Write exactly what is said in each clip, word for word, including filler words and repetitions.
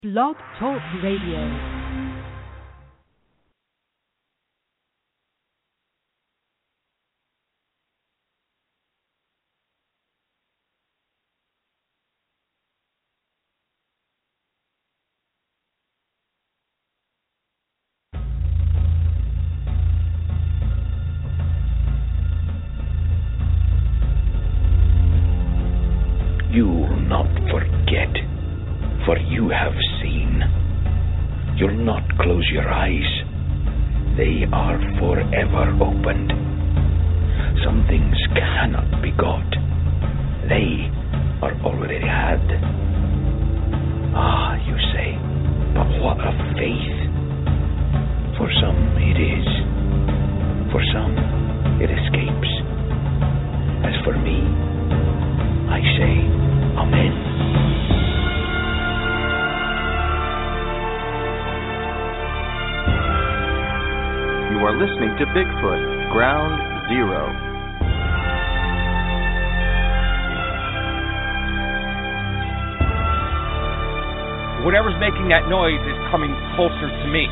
Blog Talk Radio. You will not forget, for you have seen. You'll not close your eyes. They are forever opened. Some things cannot be got. They are already had. Ah, you say, but what of faith? For some it is. For some it escapes. As for me, I say, Amen. You are listening to Bigfoot, Ground Zero. Whatever's making that noise is coming closer to me.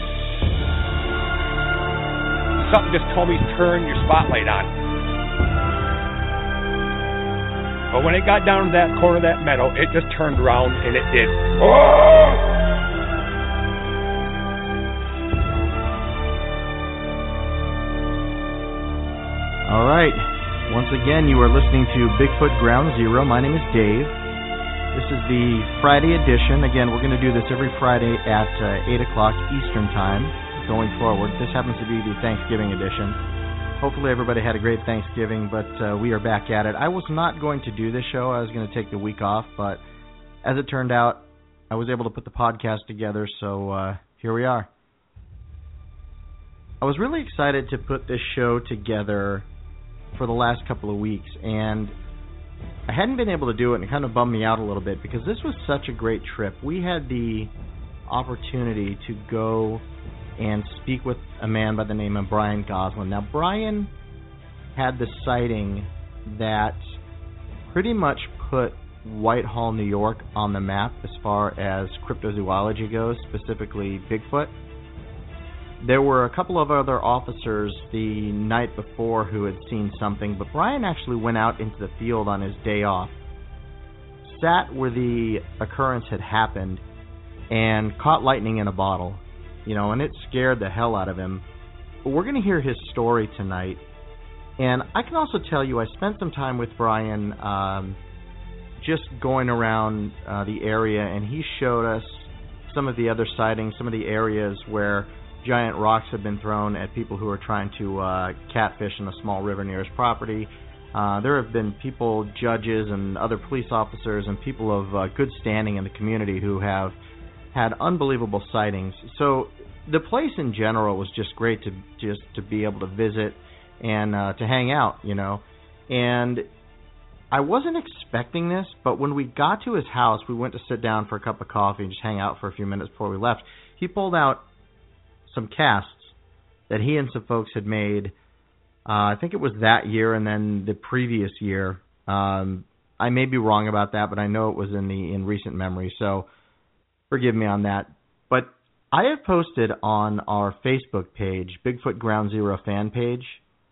Something just told me to turn your spotlight on. But when it got down to that corner of that meadow, it just turned around and it did. Oh! All right. Once again, you are listening to Bigfoot Ground Zero. My name is Dave. This is the Friday edition. Again, we're going to do this every Friday at uh, eight o'clock Eastern Time going forward. This happens to be the Thanksgiving edition. Hopefully everybody had a great Thanksgiving, but uh, we are back at it. I was not going to do this show. I was going to take the week off, but as it turned out, I was able to put the podcast together, so uh, here we are. I was really excited to put this show together for the last couple of weeks, and I hadn't been able to do it, and it kind of bummed me out a little bit, because this was such a great trip. We had the opportunity to go and speak with a man by the name of Brian Goslin. Now, Brian had the sighting that pretty much put Whitehall, New York on the map as far as cryptozoology goes, specifically Bigfoot. There were a couple of other officers the night before who had seen something, but Brian actually went out into the field on his day off, sat where the occurrence had happened, and caught lightning in a bottle. You know, and it scared the hell out of him. But we're going to hear his story tonight. And I can also tell you I spent some time with Brian um, just going around uh, the area, and he showed us some of the other sightings, some of the areas where giant rocks have been thrown at people who are trying to uh, catfish in a small river near his property. Uh, there have been people, judges and other police officers and people of uh, good standing in the community who have had unbelievable sightings. So the place in general was just great to just to be able to visit and uh, to hang out, you know. And I wasn't expecting this, but when we got to his house, we went to sit down for a cup of coffee and just hang out for a few minutes before we left. He pulled out some casts that he and some folks had made. Uh, I think it was that year and then the previous year. Um, I may be wrong about that, but I know it was in the in recent memory. So forgive me on that. But I have posted on our Facebook page, Bigfoot Ground Zero fan page,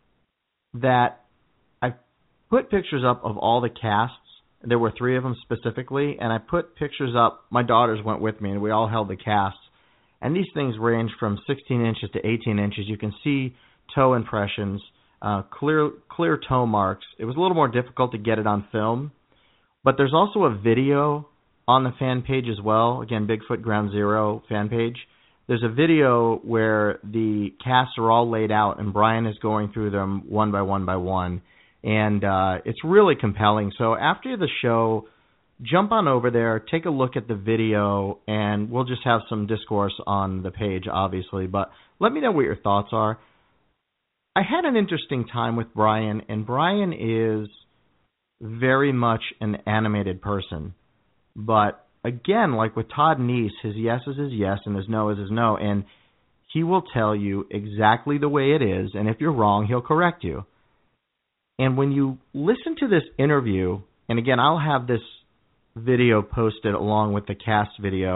that I put pictures up of all the casts. There were three of them specifically, and I put pictures up. My daughters went with me, and we all held the casts. And these things range from sixteen inches to eighteen inches. You can see toe impressions, uh, clear clear toe marks. It was a little more difficult to get it on film, but there's also a video on the fan page as well. Again, Bigfoot Ground Zero fan page. There's a video where the casts are all laid out, and Brian is going through them one by one by one. And uh, it's really compelling. So after the show, jump on over there, take a look at the video, and we'll just have some discourse on the page, obviously. But let me know what your thoughts are. I had an interesting time with Brian, and Brian is very much an animated person. But again, like with Todd Neese, his yes is his yes and his no is his no. And he will tell you exactly the way it is. And if you're wrong, he'll correct you. And when you listen to this interview, and again, I'll have this video posted along with the cast video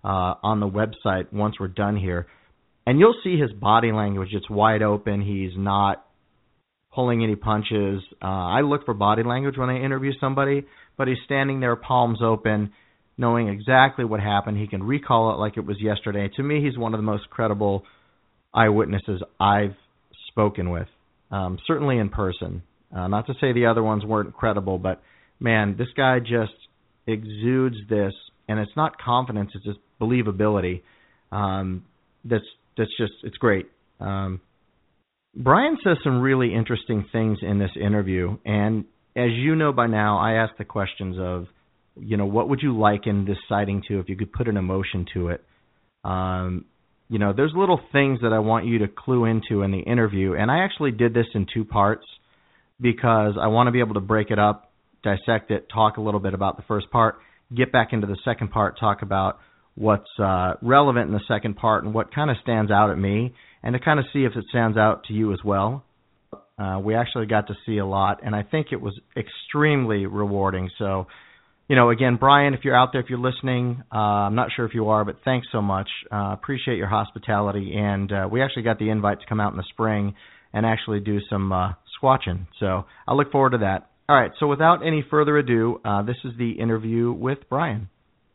uh, on the website once we're done here. And you'll see his body language. It's wide open. He's not pulling any punches. Uh, I look for body language when I interview somebody, but he's standing there, palms open, knowing exactly what happened. He can recall it like it was yesterday. To me, he's one of the most credible eyewitnesses I've spoken with, um, certainly in person. Uh, not to say the other ones weren't credible, but, man, this guy just exudes this, and it's not confidence, it's just believability. Um, that's that's just, it's great. Um, Brian says some really interesting things in this interview, and as you know by now, I ask the questions of, you know, what would you liken this sighting to if you could put an emotion to it? Um, you know, there's little things that I want you to clue into in the interview, and I actually did this in two parts because I want to be able to break it up, dissect it, talk a little bit about the first part, get back into the second part, talk about what's uh, relevant in the second part and what kind of stands out at me, and to kind of see if it stands out to you as well. Uh, we actually got to see a lot, and I think it was extremely rewarding. So, you know, again, Brian, if you're out there, if you're listening, uh, I'm not sure if you are, but thanks so much. Uh, appreciate your hospitality, and uh, we actually got the invite to come out in the spring and actually do some uh, squatching. So I look forward to that. All right, so without any further ado, uh, this is the interview with Brian.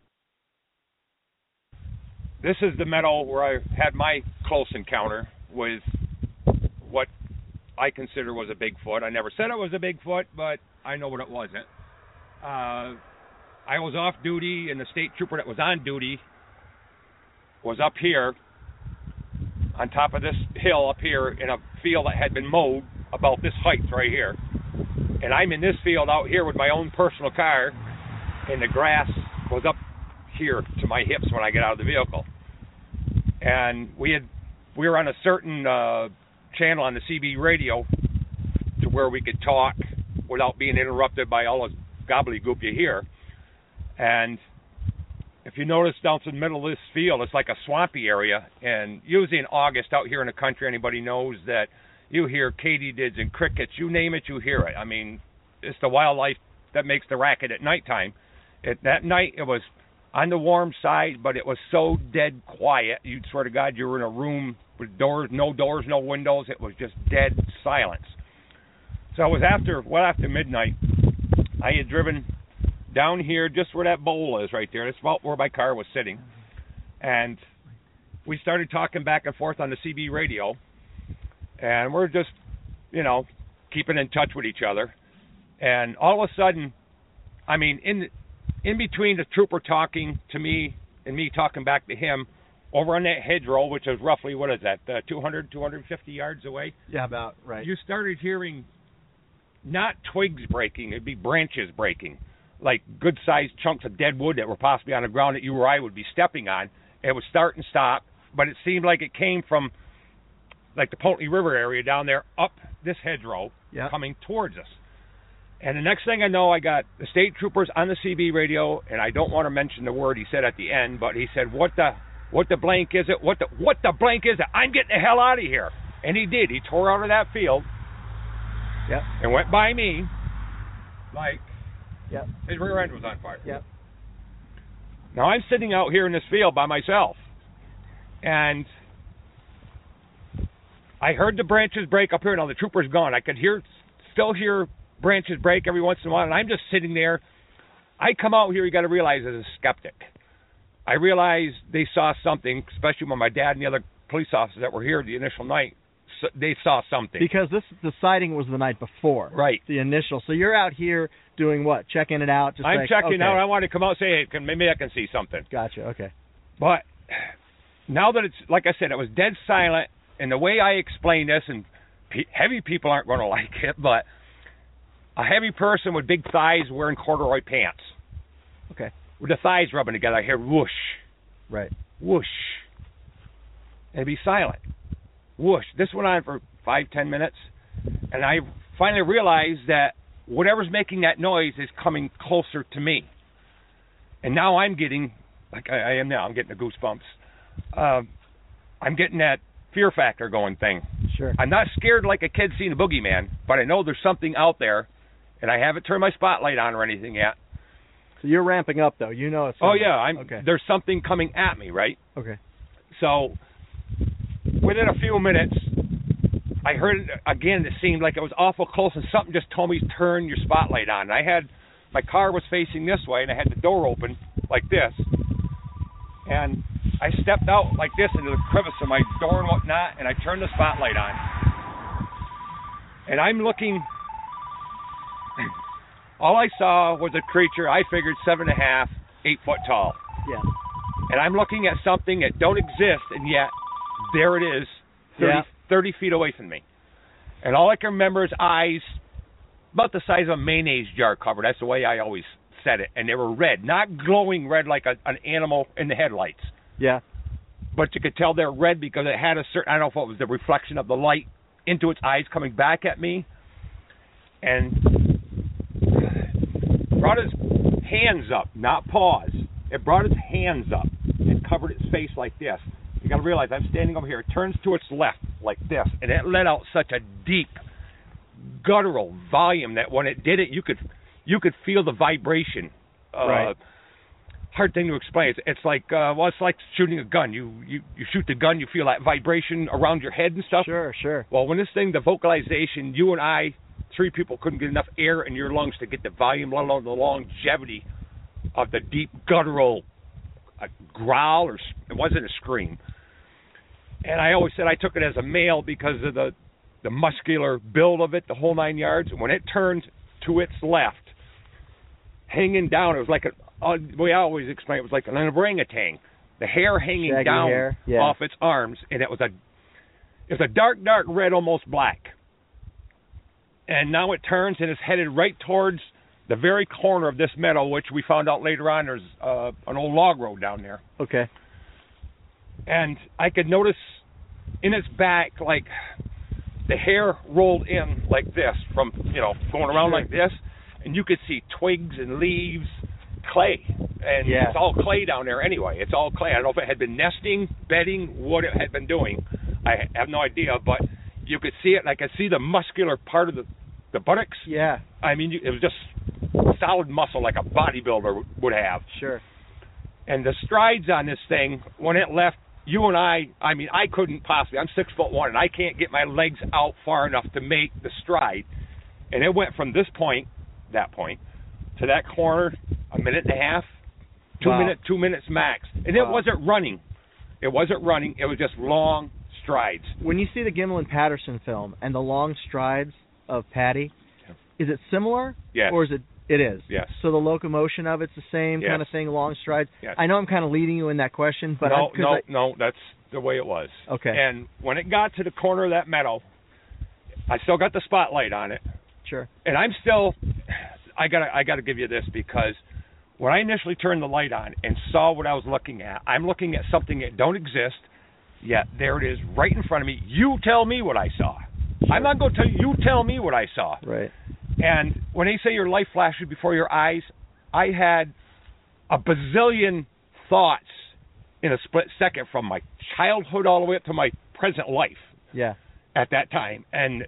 This is the meadow where I had my close encounter with what I consider was a Bigfoot. I never said it was a Bigfoot, but I know what it wasn't. Uh, I was off duty, and the state trooper that was on duty was up here on top of this hill up here in a field that had been mowed about this height right here. And I'm in this field out here with my own personal car, and the grass was up here to my hips when I get out of the vehicle. And we had we were on a certain uh, channel on the C B radio to where we could talk without being interrupted by all the gobbledygook you hear. And if you notice down to the middle of this field, it's like a swampy area. And usually in August out here in the country, anybody knows that you hear katydids and crickets. You name it, you hear it. I mean, it's the wildlife that makes the racket at nighttime. It, that night, it was on the warm side, but it was so dead quiet. You'd swear to God you were in a room with doors, no doors, no windows. It was just dead silence. So it was after, well after midnight. I had driven down here just where that bowl is right there. That's about where my car was sitting. And we started talking back and forth on the C B radio. And we're just, you know, keeping in touch with each other. And all of a sudden, I mean, in in between the trooper talking to me and me talking back to him, over on that hedgerow, which is roughly, what is that, uh, two hundred, two hundred fifty yards away? Yeah, about, right. You started hearing not twigs breaking, it'd be branches breaking, like good-sized chunks of dead wood that were possibly on the ground that you or I would be stepping on. It would start and stop, but it seemed like it came from like the Pontney River area down there up this hedgerow, yep, coming towards us. And the next thing I know, I got the state troopers on the C B radio, and I don't want to mention the word he said at the end, but he said, what the what the blank is it? What the what the blank is it? I'm getting the hell out of here. And he did. He tore out of that field, yep, and went by me like, yep, his rear end was on fire. Yep. Now I'm sitting out here in this field by myself, and I heard the branches break up here. Now the trooper's gone. I could hear, still hear branches break every once in a while, and I'm just sitting there. I come out here, you got to realize, as a skeptic. I realized they saw something, especially when my dad and the other police officers that were here the initial night, so they saw something. Because this the sighting was the night before. Right. The initial. So you're out here doing what? Checking it out? Just I'm like, checking okay. out. I want to come out and say, hey, can, maybe I can see something. Gotcha, okay. But now that it's, like I said, it was dead silent, and the way I explain this, and pe- heavy people aren't going to like it, but a heavy person with big thighs wearing corduroy pants. Okay. With the thighs rubbing together, I hear whoosh. Right. Whoosh. And it'd be silent. Whoosh. This went on for five, ten minutes, and I finally realized that whatever's making that noise is coming closer to me. And now I'm getting, like I, I am now, I'm getting the goosebumps. Uh, I'm getting that fear factor going thing. Sure. I'm not scared like a kid seeing a boogeyman, but I know there's something out there, and I haven't turned my spotlight on or anything yet. So you're ramping up, though. You know it's Oh coming. yeah, I'm. Okay. There's something coming at me, right? Okay. So within a few minutes, I heard it again. It seemed like it was awful close, and something just told me turn your spotlight on. And I had my car was facing this way, and I had the door open like this, and I stepped out like this into the crevice of my door and whatnot, and I turned the spotlight on, and I'm looking. All I saw was a creature, I figured seven and a half, eight foot tall. Yeah. And I'm looking at something that don't exist, and yet there it is, thirty, Yeah. thirty feet away from me. And all I can remember is eyes about the size of a mayonnaise jar cover. That's the way I always said it. And they were red, not glowing red like a, an animal in the headlights. Yeah. But you could tell they're red because it had a certain, I don't know if it was the reflection of the light into its eyes coming back at me. And brought his hands up, not paws. It brought its hands up and covered its face like this. You got to realize I'm standing over here. It turns to its left like this, and it let out such a deep, guttural volume that when it did it, you could you could feel the vibration. Uh, Right. Hard thing to explain. It's, it's like uh, well, it's like shooting a gun. You, you you shoot the gun, you feel that vibration around your head and stuff. Sure, sure. Well, when this thing, the vocalization, you and I, three people couldn't get enough air in your lungs to get the volume, let alone the longevity of the deep guttural uh, growl, or it wasn't a scream. And I always said I took it as a male because of the the muscular build of it, the whole nine yards. And when it turned to its left, hanging down, it was like a, uh, the way I always explain it, was like an orangutan. The hair hanging Shaggy down hair, yeah. off its arms, and it was a it was a dark, dark red, almost black. And now it turns and is headed right towards the very corner of this meadow, which we found out later on there's uh, an old log road down there. Okay. And I could notice in its back, like, the hair rolled in like this from, you know, going around Sure. like this. And you could see twigs and leaves, clay. And Yeah. it's all clay down there anyway. It's all clay. I don't know if it had been nesting, bedding, what it had been doing. I have no idea, but you could see it. And I could see the muscular part of the, the buttocks. Yeah. I mean, it was just solid muscle like a bodybuilder would have. Sure. And the strides on this thing, when it left, you and I, I mean, I couldn't possibly, I'm six foot one, and I can't get my legs out far enough to make the stride. And it went from this point, that point, to that corner, a minute and a half, two Wow. minutes, two minutes max. And it Wow. wasn't running. It wasn't running. It was just long strides. When you see the Gimlin Patterson film and the long strides of Patty, is it similar? Yes. Or is it? It is. Yes. So the locomotion of it's the same Yes. kind of thing, long strides. Yes. I know I'm kind of leading you in that question, but no, I'm, 'cause no, I, no, that's the way it was. Okay. And when it got to the corner of that meadow, I still got the spotlight on it. Sure. And I'm still, I gotta, I gotta give you this, because when I initially turned the light on and saw what I was looking at, I'm looking at something that don't exist, yet there it is right in front of me. You tell me what I saw. I'm not going to tell you. You tell me what I saw. Right. And when they say your life flashes before your eyes, I had a bazillion thoughts in a split second from my childhood all the way up to my present life Yeah. at that time. And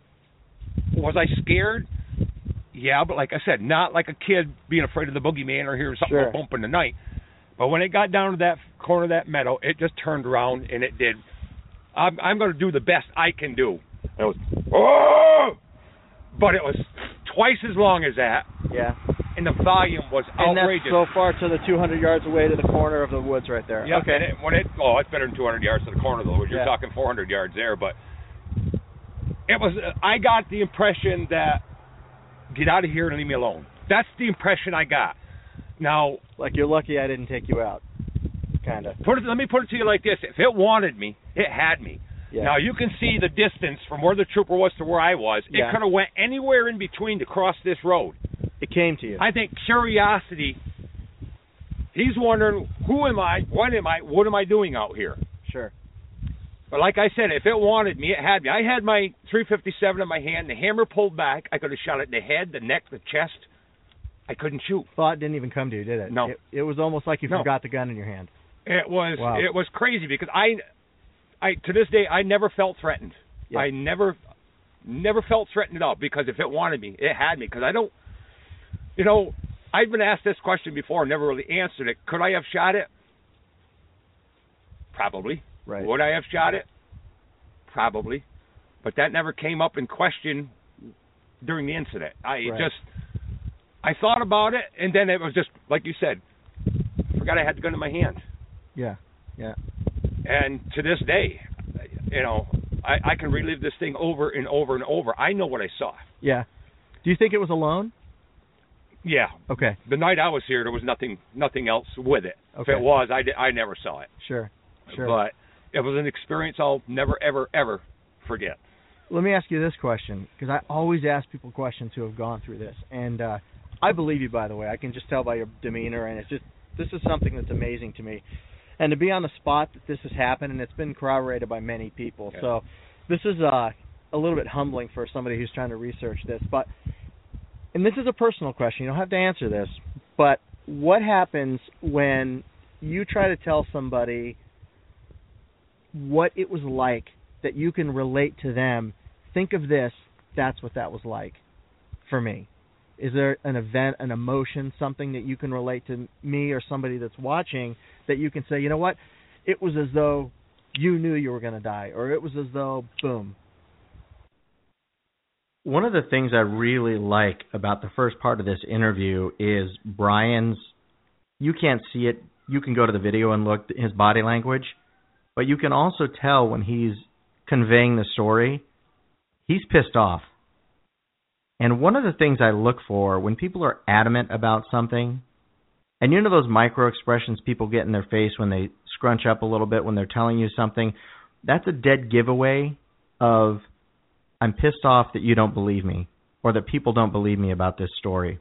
was I scared? Yeah, but like I said, not like a kid being afraid of the boogeyman or hearing something Sure. go bump in the night. But when it got down to that corner of that meadow, it just turned around and it did. I'm, I'm going to do the best I can do. It was, oh! But it was twice as long as that, Yeah. and the volume was And outrageous. that's so far to the two hundred yards away to the corner of the woods right there. Yeah, Okay. and it, when it, oh, it's better than two hundred yards to the corner of the woods. You're Yeah. talking four hundred yards there, but it was. I got the impression that get out of here and leave me alone. That's the impression I got. Now, Like you're lucky I didn't take you out. Kind of. put it. Let me put it to you like this: if it wanted me, it had me. Yeah. Now you can see the distance from where the trooper was to where I was. Yeah. It could have went anywhere in between to cross this road. It came to you. I think curiosity. He's wondering, who am I? What am I? What am I doing out here? Sure. But like I said, if it wanted me, it had me. I had my three fifty-seven in my hand. The hammer pulled back. I could have shot it in the head, the neck, the chest. I couldn't shoot. Thought didn't even come to you, did it? No. It, it was almost like you No. forgot the gun in your hand. It was Wow. it was crazy because I, I to this day I never felt threatened. Yeah. I never, never felt threatened at all because if it wanted me, it had me. Because I don't, you know, I've been asked this question before, never really answered it. Could I have shot it? Probably. Right. Would I have shot it? Probably. But that never came up in question during the incident. I Right. just, I thought about it, and then it was just, like you said, I forgot I had the gun in my hand. Yeah. Yeah. And to this day, you know, I, I can relive this thing over and over and over. I know what I saw. Yeah. Do you think it was alone? Yeah. Okay. The night I was here, there was nothing nothing else with it. Okay. If it was, I, di- I never saw it. Sure. Sure. But it was an experience I'll never, ever, ever forget. Let me ask you this question, because I always ask people questions who have gone through this, and uh, I believe you, by the way. I can just tell by your demeanor, and it's just this is something that's amazing to me. And to be on the spot that this has happened, and it's been corroborated by many people. Yeah. So this is uh, a little bit humbling for somebody who's trying to research this. But and this is a personal question. You don't have to answer this. But what happens when you try to tell somebody what it was like that you can relate to them? Think of this. That's what that was like for me. Is there an event, an emotion, something that you can relate to me or somebody that's watching that you can say, you know what, it was as though you knew you were going to die, or it was as though, boom. One of the things I really like about the first part of this interview is Brian's, you can't see it, you can go to the video and look at his body language, but you can also tell when he's conveying the story, he's pissed off. And one of the things I look for when people are adamant about something, and you know those micro expressions people get in their face when they scrunch up a little bit when they're telling you something, that's a dead giveaway of I'm pissed off that you don't believe me or that people don't believe me about this story.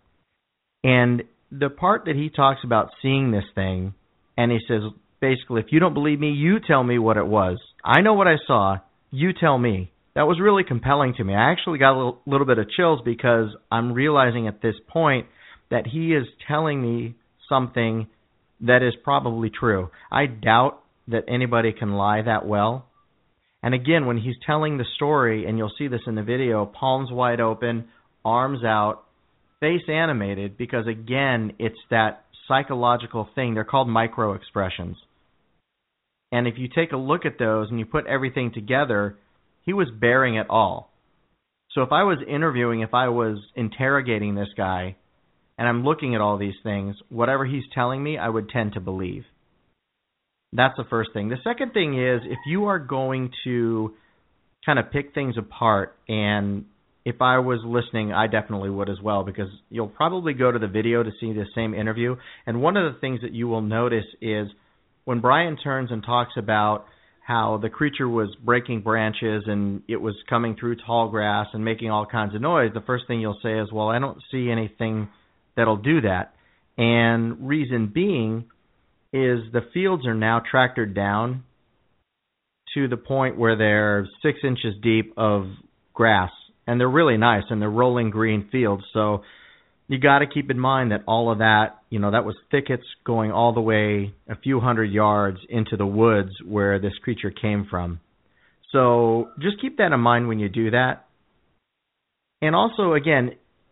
And the part that he talks about seeing this thing, and he says, basically, if you don't believe me, you tell me what it was. I know what I saw. You tell me. That was really compelling to me. I actually got a little, little bit of chills because I'm realizing at this point that he is telling me something that is probably true. I doubt that anybody can lie that well. And again, when he's telling the story, and you'll see this in the video, palms wide open, arms out, face animated, because again, it's that psychological thing. They're called micro expressions. And if you take a look at those and you put everything together, he was bearing it all. So if I was interviewing, if I was interrogating this guy, and I'm looking at all these things, whatever he's telling me, I would tend to believe. That's the first thing. The second thing is, if you are going to kind of pick things apart, and if I was listening, I definitely would as well, because you'll probably go to the video to see the same interview, and one of the things that you will notice is when Brian turns and talks about how the creature was breaking branches and it was coming through tall grass and making all kinds of noise, the first thing you'll say is, well, I don't see anything that'll do that. And reason being is the fields are now tractored down to the point where they're six inches deep of grass, and they're really nice, and they're rolling green fields. So you got to keep in mind that all of that, you know, that was thickets going all the way a few hundred yards into the woods where this creature came from. So just keep that in mind when you do that. And also, again,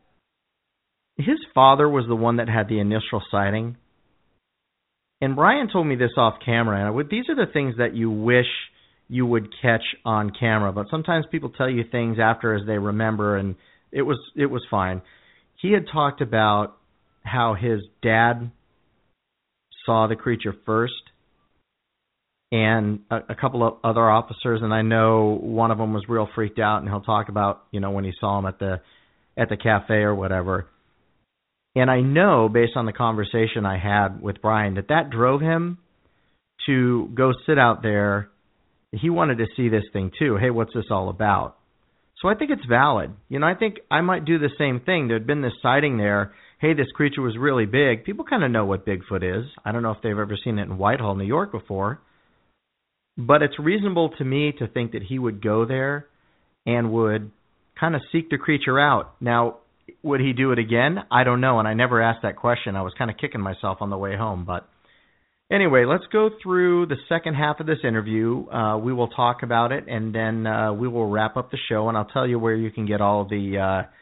his father was the one that had the initial sighting. And Brian told me this off camera, and I would, these are the things that you wish you would catch on camera, but sometimes people tell you things after as they remember, and it was it was fine. He had talked about how his dad saw the creature first, and a, a couple of other officers, and I know one of them was real freaked out, and he'll talk about, you know, when he saw him at the at the cafe or whatever. And I know, based on the conversation I had with Brian, that that drove him to go sit out there. He wanted to see this thing too. Hey, what's this all about? So I think it's valid. You know, I think I might do the same thing. There had been this sighting there. Hey, this creature was really big. People kind of know what Bigfoot is. I don't know if they've ever seen it in Whitehall, New York before. But it's reasonable to me to think that he would go there and would kind of seek the creature out. Now, would he do it again? I don't know, and I never asked that question. I was kind of kicking myself on the way home. But anyway, let's go through the second half of this interview. Uh, we will talk about it, and then uh, we will wrap up the show, and I'll tell you where you can get all the uh,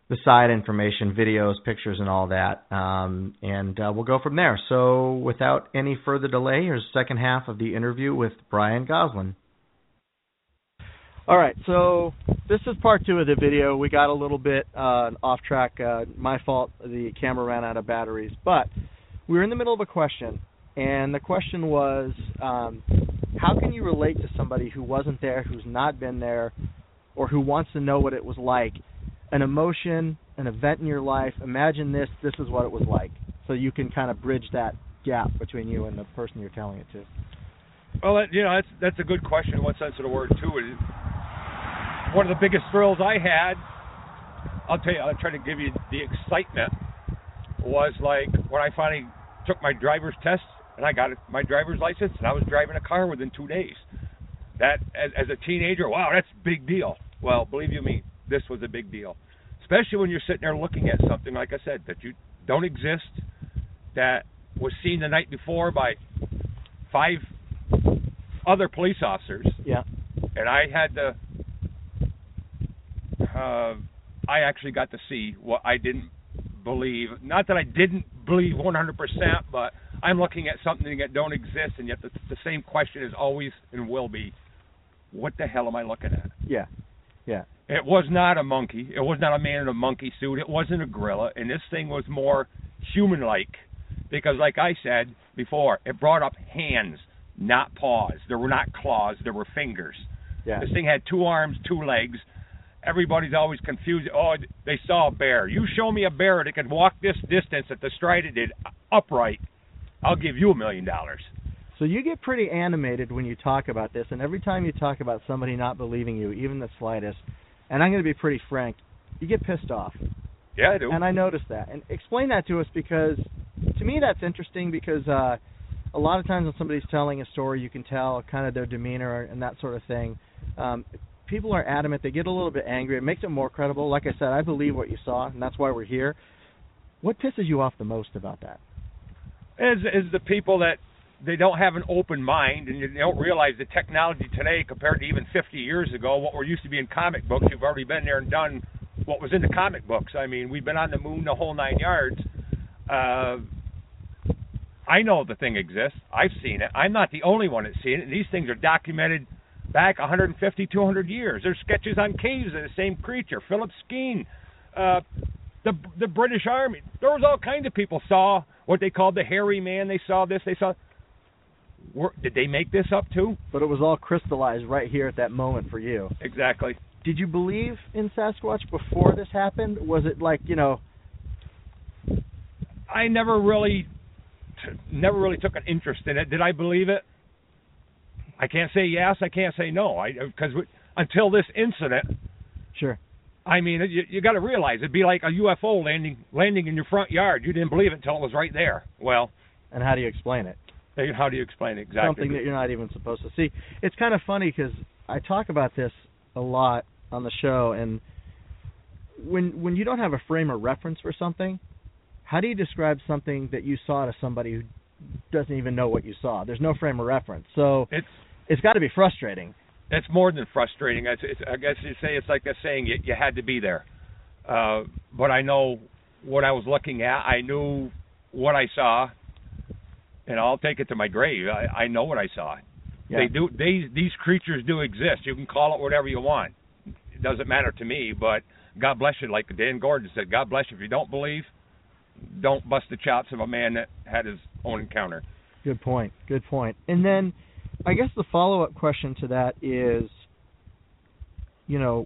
the side information, videos, pictures, and all that, um, and uh, we'll go from there. So without any further delay, here's the second half of the interview with Brian Goslin. All right, so this is part two of the video. We got a little bit uh, off track. Uh, my fault. The camera ran out of batteries. But we were in the middle of a question, and the question was, um, how can you relate to somebody who wasn't there, who's not been there, or who wants to know what it was like? An emotion, an event in your life. Imagine this. This is what it was like. So you can kind of bridge that gap between you and the person you're telling it to. Well, that, you know, that's that's a good question in one sense of the word, too. It, one of the biggest thrills I had, I'll tell you, I'll try to give you the excitement, was like when I finally took my driver's test and I got my driver's license and I was driving a car within two days. That, as, as a teenager, wow, that's a big deal. Well, believe you me, this was a big deal. Especially when you're sitting there looking at something, like I said, that you don't exist, that was seen the night before by five other police officers. Yeah. And I had to, uh, I actually got to see what I didn't believe. Not that I didn't believe one hundred percent, but I'm looking at something that don't exist, and yet the, the same question is always and will be, what the hell am I looking at? Yeah, yeah. It was not a monkey. It was not a man in a monkey suit. It wasn't a gorilla, and this thing was more human-like because, like I said before, it brought up hands, not paws. There were not claws. There were fingers. Yeah. This thing had two arms, two legs. Everybody's always confused. Oh, they saw a bear. You show me a bear that could walk this distance at the stride it did upright, I'll give you a million dollars. So you get pretty animated when you talk about this, and every time you talk about somebody not believing you, even the slightest, and I'm going to be pretty frank, you get pissed off. Yeah, I do. And I noticed that. And explain that to us, because to me that's interesting, because uh, a lot of times when somebody's telling a story, you can tell kind of their demeanor and that sort of thing. Um, people are adamant. They get a little bit angry. It makes it more credible. Like I said, I believe what you saw, and that's why we're here. What pisses you off the most about that? Is, is the people that they don't have an open mind, and you don't realize the technology today compared to even fifty years ago, what we're used to be in comic books, you've already been there and done what was in the comic books. I mean, we've been on the moon the whole nine yards. Uh, I know the thing exists. I've seen it. I'm not the only one that's seen it, and these things are documented back one hundred fifty, two hundred years. There's sketches on caves of the same creature. Philip Skene, uh, the the British Army. There was all kinds of people saw what they called the hairy man. They saw this. They saw. Were, did they make this up too? But it was all crystallized right here at that moment for you. Exactly. Did you believe in Sasquatch before this happened? Was it like, you know? I never really, never really took an interest in it. Did I believe it? I can't say yes. I can't say no. I because until this incident. Sure. I mean, you, you got to realize it'd be like a U F O landing landing in your front yard. You didn't believe it until it was right there. Well. And how do you explain it? How do you explain it exactly? Something that you're not even supposed to see. It's kind of funny because I talk about this a lot on the show, and when when you don't have a frame of reference for something, how do you describe something that you saw to somebody who doesn't even know what you saw? There's no frame of reference, so it's it's got to be frustrating. It's more than frustrating. It's, it's, I guess you say it's like a saying, you, you had to be there. Uh, but I know what I was looking at. I knew what I saw. And I'll take it to my grave. I, I know what I saw. Yeah. They do. They these creatures do exist. You can call it whatever you want. It doesn't matter to me. But God bless you, like Dan Gordon said. God bless you. If you don't believe, don't bust the chops of a man that had his own encounter. Good point. Good point. And then, I guess the follow-up question to that is, you know,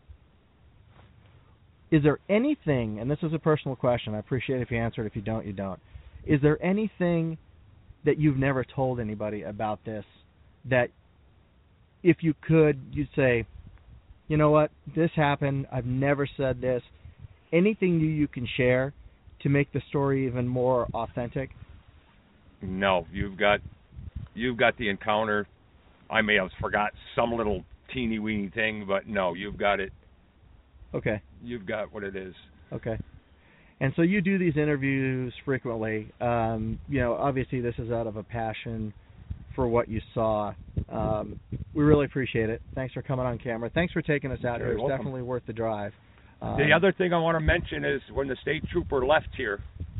is there anything? And this is a personal question. I appreciate if you answer it. If you don't, you don't. Is there anything that you've never told anybody about this, that if you could, you'd say, you know what, this happened, I've never said this, anything you, you can share to make the story even more authentic? No, you've got you've got the encounter. I may have forgot some little teeny weeny thing, but no, you've got it. Okay. You've got what it is. Okay. And so you do these interviews frequently. Um, you know, obviously this is out of a passion for what you saw. Um, we really appreciate it. Thanks for coming on camera. Thanks for taking us out You're here. It's welcome. definitely worth the drive. Um, the other thing I want to mention is when the state trooper left here,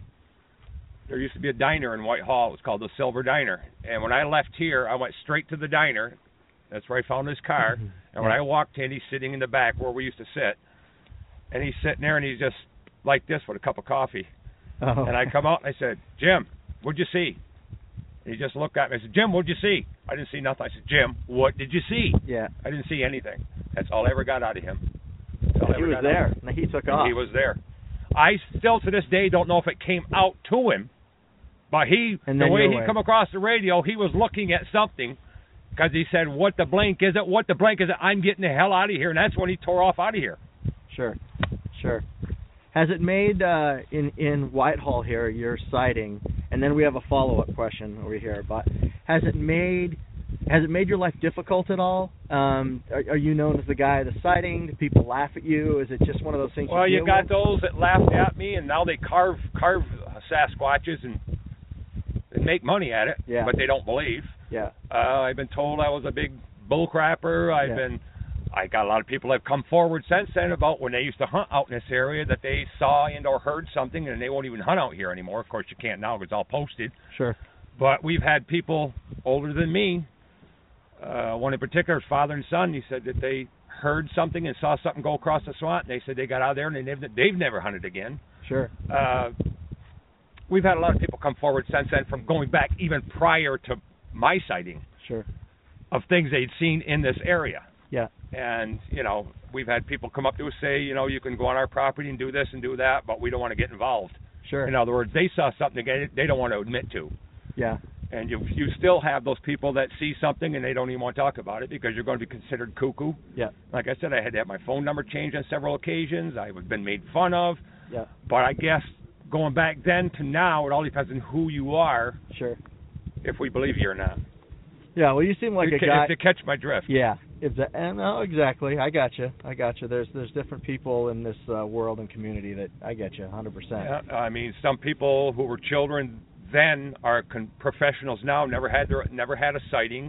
there used to be a diner in Whitehall. It was called the Silver Diner. And when I left here, I went straight to the diner. That's where I found his car. And when I walked in, he's sitting in the back where we used to sit. And he's sitting there, and he's just like this with a cup of coffee. Oh. And I come out, and I said, Jim, what'd you see? And he just looked at me. I said, Jim, what'd you see? I didn't see nothing. I said, Jim, what did you see? Yeah. I didn't see anything. That's all I ever got out of him. That's all I He ever was got there. out of him. And he took And off. he was there. I still, to this day, don't know if it came out to him. But he, And the then way your he way. come across the radio, he was looking at something because he said, what the blank is it? What the blank is it? I'm getting the hell out of here. And that's when he tore off out of here. Sure, sure. Has it made, uh, in, in Whitehall here, your sighting, and then we have a follow-up question over here, but has it made has it made your life difficult at all? Um, are, are you known as the guy of the sighting? Do people laugh at you? Is it just one of those things Well, you you deal got with? those that laughed at me, and now they carve carve Sasquatches and, and make money at it, Yeah. but they don't believe. Yeah, Uh, I've been told I was a big bull crapper. I've Yeah. been, I got a lot of people that have come forward since then about when they used to hunt out in this area that they saw and or heard something, and they won't even hunt out here anymore. Of course, you can't now because it's all posted. sure. But we've had people older than me, uh, one in particular, father and son, he said that they heard something and saw something go across the swamp, and they said they got out there and they never, they've never hunted again. Sure. Uh, we've had a lot of people come forward since then from going back even prior to my sighting Sure. of things they'd seen in this area. Yeah. And, you know, we've had people come up to us say, you know, you can go on our property and do this and do that, but we don't want to get involved. Sure. In other words, they saw something they they don't want to admit to. Yeah. And you you still have those people that see something and they don't even want to talk about it because you're going to be considered cuckoo. Yeah. Like I said, I had to have my phone number changed on several occasions. I've been made fun of. Yeah. But I guess going back then to now, it all depends on who you are, Sure. if we believe you or not. Yeah. Well, you seem like to, a guy. to catch my drift. Yeah, exa- and no, exactly. I got you. I got you. There's there's different people in this uh, world and community that I get you, one hundred percent. Yeah, I mean, some people who were children then are con- professionals now. Never had their never had a sighting.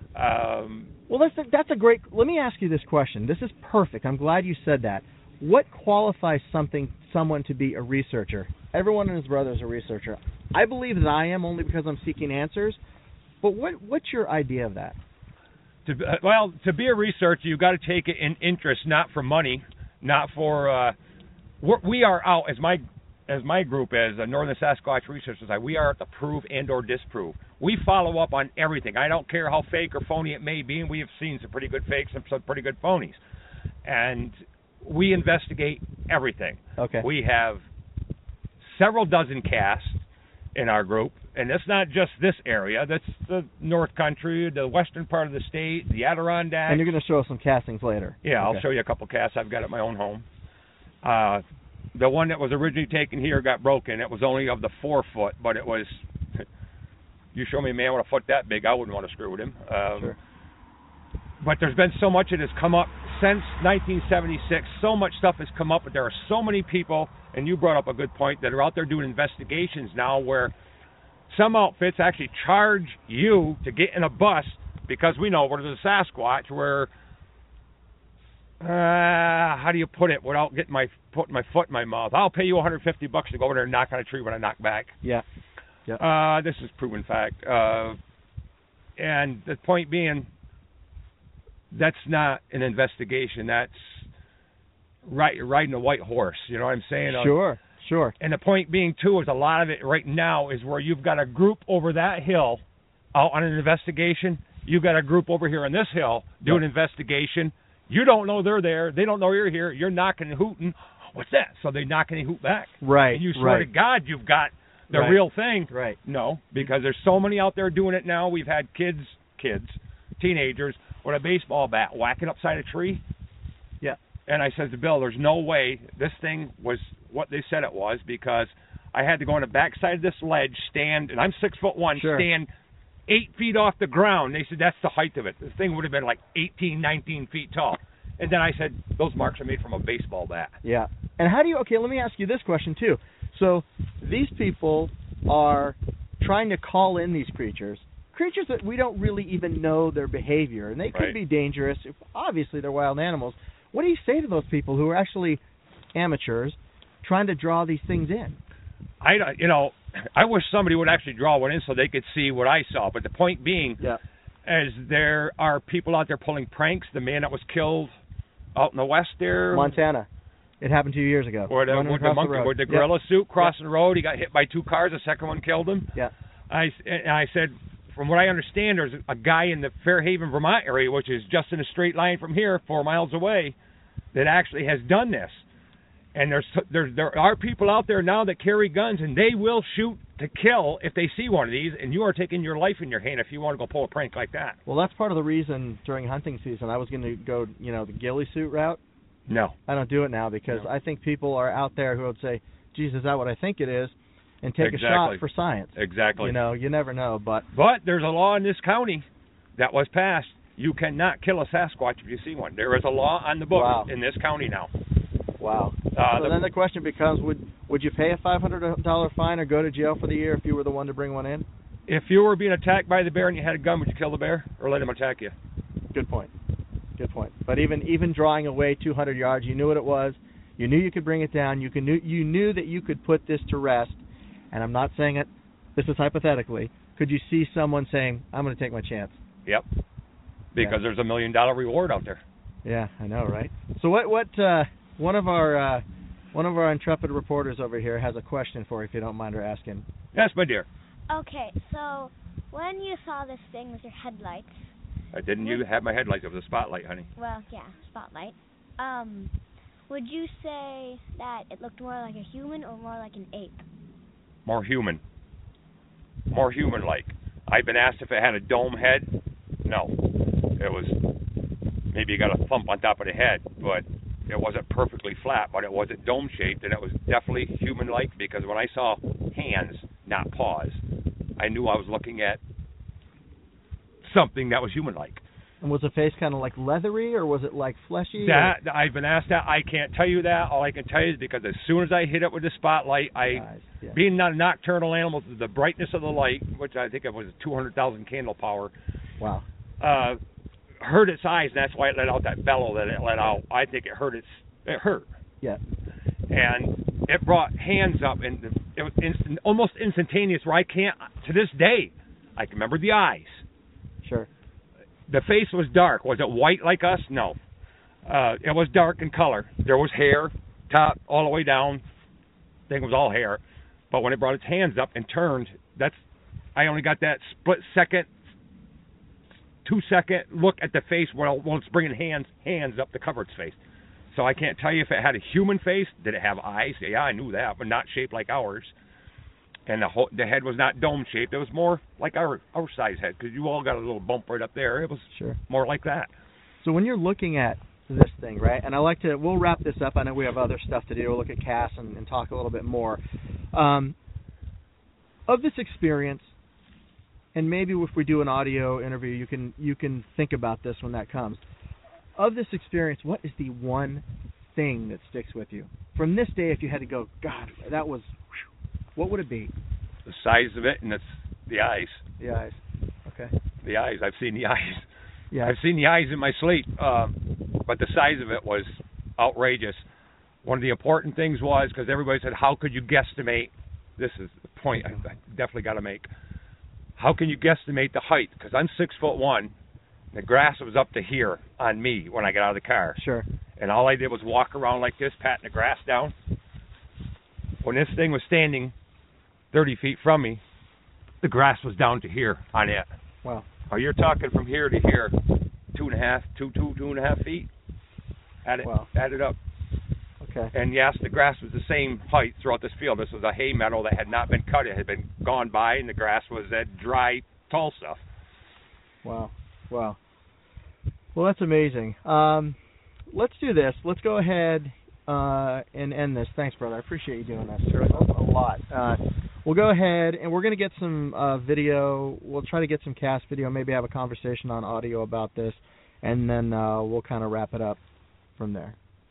Um, Well, that's a, that's a great. Let me ask you this question. This is perfect. I'm glad you said that. What qualifies something someone to be a researcher? Everyone and his brother is a researcher. I believe that I am only because I'm seeking answers. But what what's your idea of that? to uh, well, to be a researcher, you got to take it in interest, not for money, not for. Uh, we're, we are out as my as my group as a Northern Sasquatch Research Society. We are to prove and or disprove. We follow up on everything. I don't care how fake or phony it may be, and we have seen some pretty good fakes and some pretty good phonies. And we investigate everything. Okay. We have several dozen casts in our group, and it's not just this area. That's the North Country, the western part of the state, the Adirondacks. And you're going to show us some castings later. Yeah, I'll Okay. show you a couple casts I've got at my own home. Uh, the one that was originally taken here got broken. It was only of the four foot, but it was. You show me a man with a foot that big, I wouldn't want to screw with him. Um, Sure. But there's been so much that has come up since nineteen seventy-six. So much stuff has come up, but there are so many people, and you brought up a good point, that are out there doing investigations now where some outfits actually charge you to get in a bus because we know where there's a Sasquatch where, uh, how do you put it without getting my putting my foot in my mouth? I'll pay you one hundred fifty bucks to go over there and knock on a tree when I knock back. Yeah. Uh, this is proven fact. Uh, and the point being, that's not an investigation. That's right, riding a white horse. You know what I'm saying? Sure. Sure. And the point being, too, is a lot of it right now is where you've got a group over that hill out on an investigation. You've got a group over here on this hill doing Yep. investigation. You don't know they're there. They don't know you're here. You're knocking and hooting. What's that? So they knock and they hoot back. Right. And you swear right. to God you've got the Right. real thing. Right. No, because there's so many out there doing it now. We've had kids, kids, teenagers with a baseball bat whacking upside a tree. Yeah. And I said to Bill, there's no way this thing was what they said it was, because I had to go on the backside of this ledge, stand, and I'm six foot one, Sure. stand eight feet off the ground. They said that's the height of it. This thing would have been like eighteen, nineteen feet tall. And then I said, those marks are made from a baseball bat. Yeah. And how do you, okay, let me ask you this question too. So these people are trying to call in these creatures, creatures that we don't really even know their behavior, and they could Right. be dangerous. Obviously, they're wild animals. What do you say to those people who are actually amateurs trying to draw these things in. I, don't- you know, I wish somebody would actually draw one in so they could see what I saw. But the point being, Yeah. is there are people out there pulling pranks. The man that was killed out in the west there, Montana. It happened two years ago. or the, Running with the across monkey road. with the Yeah. gorilla suit crossing the road. He got hit by two cars. The second one killed him. Yeah. I, and I said, from what I understand, there's a guy in the Fairhaven, Vermont area, which is just in a straight line from here, four miles away, that actually has done this. And there's there there are people out there now that carry guns, and they will shoot to kill if they see one of these. And you are taking your life in your hand if you want to go pull a prank like that. Well, that's part of the reason during hunting season I was going to go, you know, the ghillie suit route. No. I don't do it now because No. I think people are out there who would say, geez, is that what I think it is? And take Exactly. a shot for science. Exactly. You know, you never know. But But there's a law in this county that was passed. You cannot kill a Sasquatch if you see one. There is a law on the books Wow. in this county now. wow. Uh, so the- then the question becomes, would would you pay a five hundred dollars fine or go to jail for the year if you were the one to bring one in? If you were being attacked by the bear and you had a gun, would you kill the bear or let him attack you? Good point. Good point. But even even drawing away two hundred yards, you knew what it was. You knew you could bring it down. You can knew you knew that you could put this to rest. And I'm not saying it. This is hypothetically. Could you see someone saying, "I'm going to take my chance"? Yep. Because Yeah. there's a million dollar reward out there. Yeah, I know, right? So what what uh, one of our uh, one of our intrepid reporters over here has a question for you, if you don't mind her asking. Yes, my dear. Okay, so when you saw this thing with your headlights, I didn't you have my headlights. It was a spotlight, honey. well, yeah, spotlight. Um, would you say that it looked more like a human or more like an ape? More human. More human-like. I've been asked if it had a dome head. No. It was, maybe you got a thump on top of the head, but it wasn't perfectly flat, but it wasn't dome-shaped, and it was definitely human-like because when I saw hands, not paws, I knew I was looking at something that was human-like. And was the face kind of like leathery, or was it like fleshy? That I've been asked that. I can't tell you that. All I can tell you is because as soon as I hit it with the spotlight, I, Guys, yeah. being not a nocturnal animal, the brightness of the light, which I think it was two hundred thousand candle power, Wow. uh, hurt its eyes, and that's why it let out that bellow that it let out. I think it hurt its. It hurt. Yeah. And it brought hands up, and it was instant, almost instantaneous. Where I can't, to this day, I can remember the eyes. Sure. The face was dark. Was it white like us? No. Uh, it was dark in color. There was hair, top all the way down. I think it was all hair. But when it brought its hands up and turned, that's I only got that split second, two second look at the face while, while it's bringing hands hands up to cover its face. So I can't tell you if it had a human face. Did it have eyes? Yeah, I knew that, but not shaped like ours. And the whole, the head was not dome shaped. It was more like our our size head because you all got a little bump right up there. It was Sure. more like that. So when you're looking at this thing, right, and I like to, we'll wrap this up. I know we have other stuff to do. We'll look at Cass and, and talk a little bit more. Um, of this experience, and maybe if we do an audio interview, you can you can think about this when that comes. Of this experience, what is the one thing that sticks with you? From this day, if you had to go, God, that was, whew, what would it be? The size of it and it's the eyes. The eyes. Okay. The eyes. I've seen the eyes. Yeah. I've seen the eyes in my sleep. Um, but the size of it was outrageous. One of the important things was, because everybody said, how could you guesstimate? This is the point I, I definitely got to make. How can you guesstimate the height? Because I'm six foot one. The grass was up to here on me when I got out of the car. Sure. And all I did was walk around like this, patting the grass down. When this thing was standing thirty feet from me, the grass was down to here on it. Wow. Oh, you're talking from here to here, two and a half, two, two, two and a half feet. Add it, Wow. add it up. Okay. And yes, the grass was the same height throughout this field. This was a hay meadow that had not been cut. It had been gone by, and the grass was that dry, tall stuff. Wow. Wow. Well, that's amazing. Um, let's do this. Let's go ahead uh, and end this. Thanks, brother. I appreciate you doing this. It was a lot. Uh, we'll go ahead, and we're going to get some uh, video. We'll try to get some cast video, maybe have a conversation on audio about this, and then uh, we'll kind of wrap it up from there.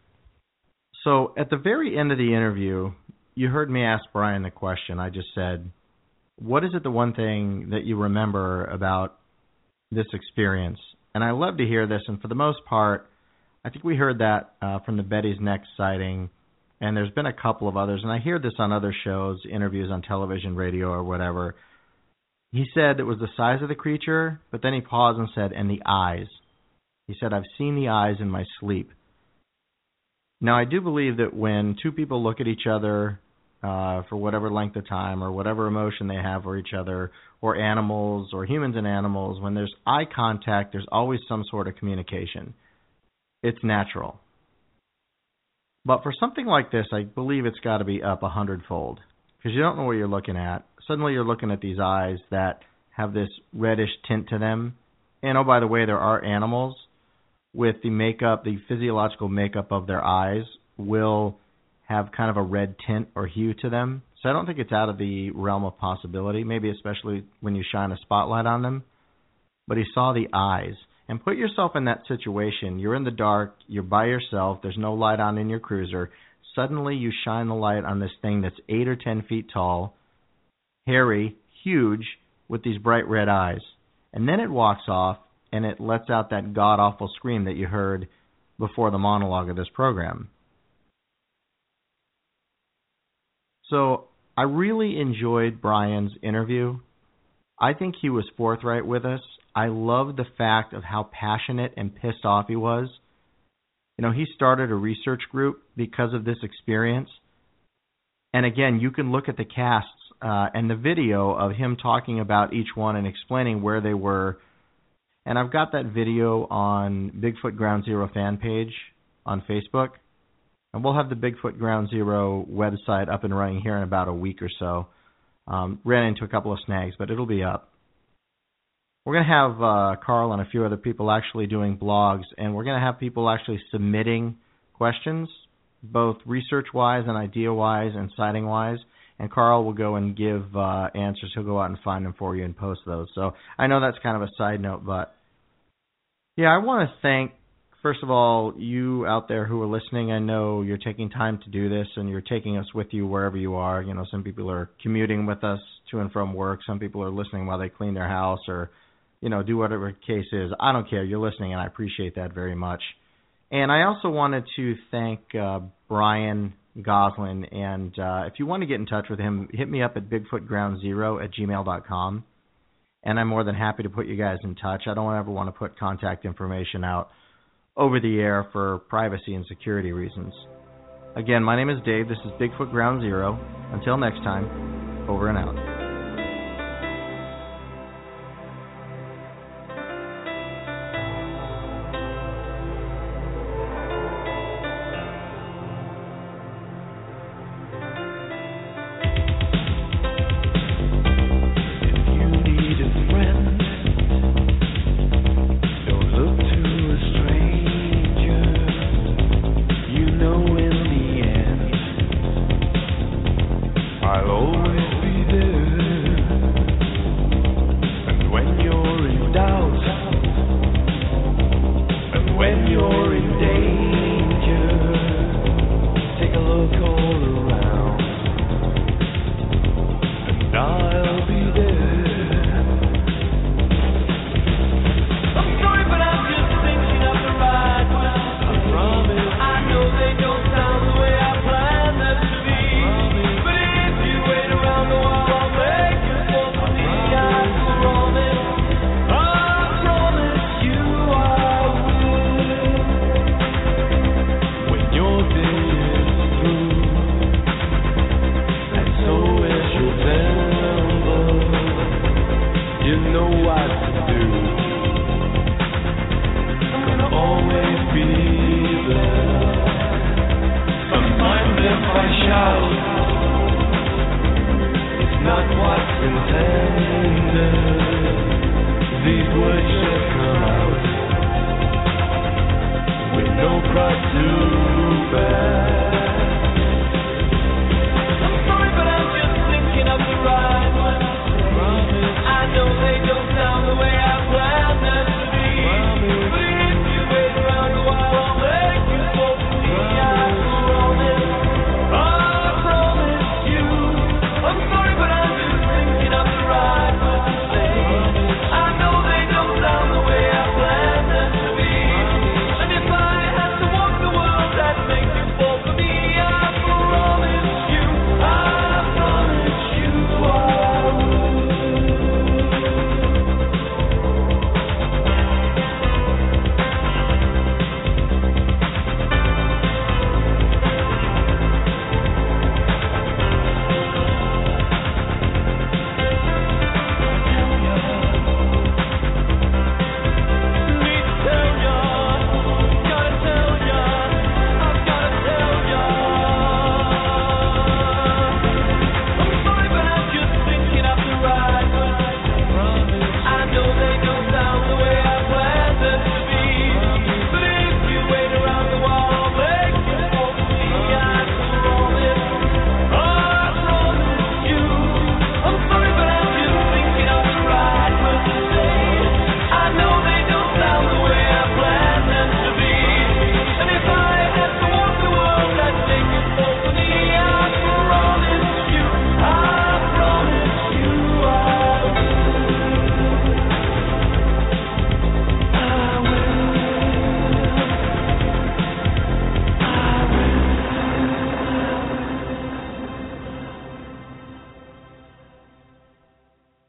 So at the very end of the interview, you heard me ask Brian the question. I just said, what is it the one thing that you remember about this experience? And I love to hear this, and for the most part, I think we heard that uh, from the Betty's Neck sighting and there's been a couple of others, and I hear this on other shows, interviews on television, radio, or whatever. He said it was the size of the creature, but then he paused and said, and the eyes. He said, I've seen the eyes in my sleep. Now, I do believe that when two people look at each other uh, for whatever length of time or whatever emotion they have for each other, or animals or humans and animals, when there's eye contact, there's always some sort of communication. It's natural. But for something like this, I believe it's got to be up a hundredfold, because you don't know what you're looking at. Suddenly you're looking at these eyes that have this reddish tint to them. And, oh, by the way, there are animals with the makeup, the physiological makeup of their eyes will have kind of a red tint or hue to them. So I don't think it's out of the realm of possibility, maybe especially when you shine a spotlight on them. But he saw the eyes. And put yourself in that situation. You're in the dark. You're by yourself. There's no light on in your cruiser. Suddenly you shine the light on this thing that's eight or ten feet tall, hairy, huge, with these bright red eyes. And then it walks off, and it lets out that god-awful scream that you heard before the monologue of this program. So I really enjoyed Brian's interview. I think he was forthright with us. I love the fact of how passionate and pissed off he was. You know, he started a research group because of this experience. And again, you can look at the casts uh, and the video of him talking about each one and explaining where they were. And I've got that video on Bigfoot Ground Zero fan page on Facebook. And we'll have the Bigfoot Ground Zero website up and running here in about a week or so. Um, ran into a couple of snags, but it'll be up. We're going to have uh, Carl and a few other people actually doing blogs, and we're going to have people actually submitting questions, both research-wise and idea-wise and sighting-wise, and Carl will go and give uh, answers. He'll go out and find them for you and post those. So I know that's kind of a side note, but yeah, I want to thank, first of all, you out there who are listening. I know you're taking time to do this, and you're taking us with you wherever you are. You know, some people are commuting with us to and from work. Some people are listening while they clean their house or, you know, do whatever the case is. I don't care. You're listening, and I appreciate that very much. And I also wanted to thank uh, Brian Goslin. And uh, if you want to get in touch with him, hit me up at bigfoot ground zero at gmail dot com. And I'm more than happy to put you guys in touch. I don't ever want to put contact information out over the air for privacy and security reasons. Again, my name is Dave. This is Bigfoot Ground Zero. Until next time, over and out.